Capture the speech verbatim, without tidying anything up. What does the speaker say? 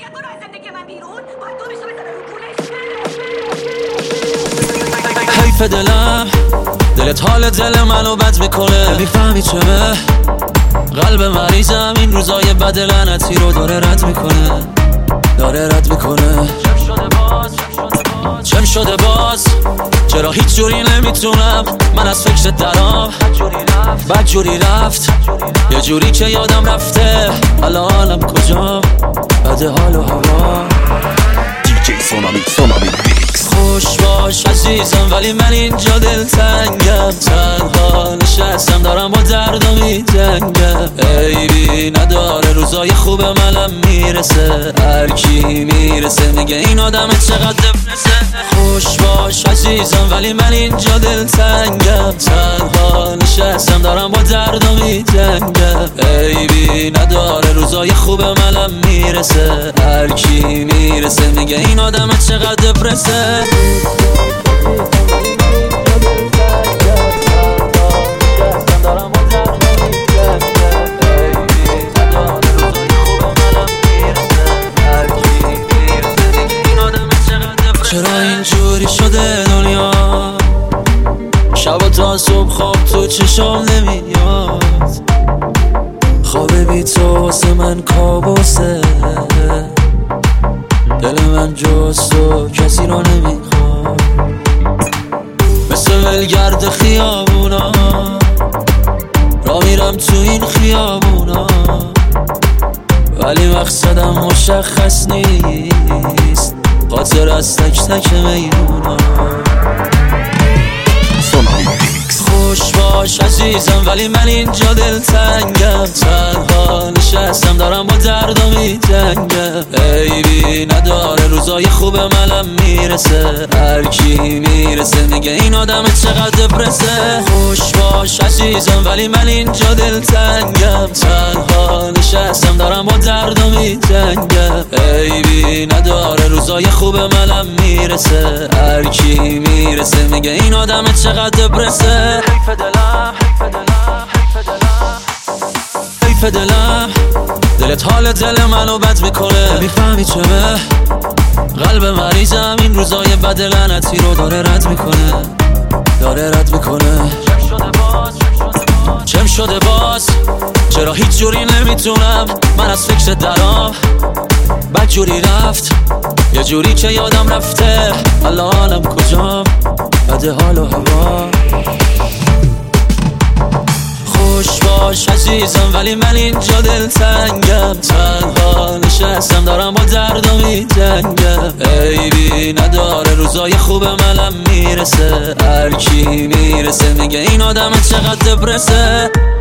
برو از زندگی من بیرون. باید دو بیشتو بزنه رو کونش. حیف دلم، دلت حال دل منو بد میکنه. میفهمی چمه قلب مریضم این روزای بد لعنتی رو داره رد میکنه، داره رد میکنه. چم شده باز، چرا هیچ جوری نمیتونم من از فکر درام. بد جوری رفت، یه جوری که یادم رفته حالا حالم کجام. بد حال و هوا. دیجی سونامی سونامی بیکس. خوش باش عزیزم ولی من اینجا دلتنگم. تنها نشستم دارم با دردم میجنگم. عیبی نداره روزای خوب منم میرسه. هر کی میرسه میگه این آدم چقدر دپرسه. خوش باش عزیزم ولی من اینجا دلتنگم. تنها نشستم دارم با دردم میجنگم. عیبی نداره روزای خوب منم میرسه. هر کی میرسه میگه این آدم چقدر دپرسه. چرا اینجوری شده دنیا؟ شب تا صبح خواب تو چشام نمیاد. خواب بی تو واسه من کابوسه. دل من جز تو کسی رو نمیخواد. مثل ولگرد خیابونا را میرم تو این خیابونا، ولی مقصدم مشخص نیست. خاطر از تک تک میمونا. خوش باش عزیزم ولی من اینجا دلتنگم. تنها نشستم دارم با دردم میجنگم. عیبی نداره روزای خوب منم میرسه. هر کی میرسه میگه این آدم چقدر دپرسه. خوش باش عزیزم ولی من اینجا دلتنگم. تنها نشستم دارم با دردم میجنگم. عیبی نداره روزای خوب منم میرسه. هر کی میرسه میگه این آدم چقدر دپرسه. حیف دلم، حیف دلم، حیف دلم، حیف دلم. دلت حال دل منو بد میکنه. میفهمی چمه قلب مریضم این روزای بد لعنتی رو داره رد میکنه، داره رد میکنه. چم شده باز، چرا هیچ جوری نمیتونم من از فکر درام. بد جوری رفت، یه جوری که یادم رفته حالا حالم کجام. بد حال و هوا. خوش باش عزیزم ولی من اینجا دلتنگم. تنها نشستم دارم با دردم میجنگم. عیبی نداره روزای خوب منم میرسه. هر کی میرسه میگه این آدم چقدر دپرسه.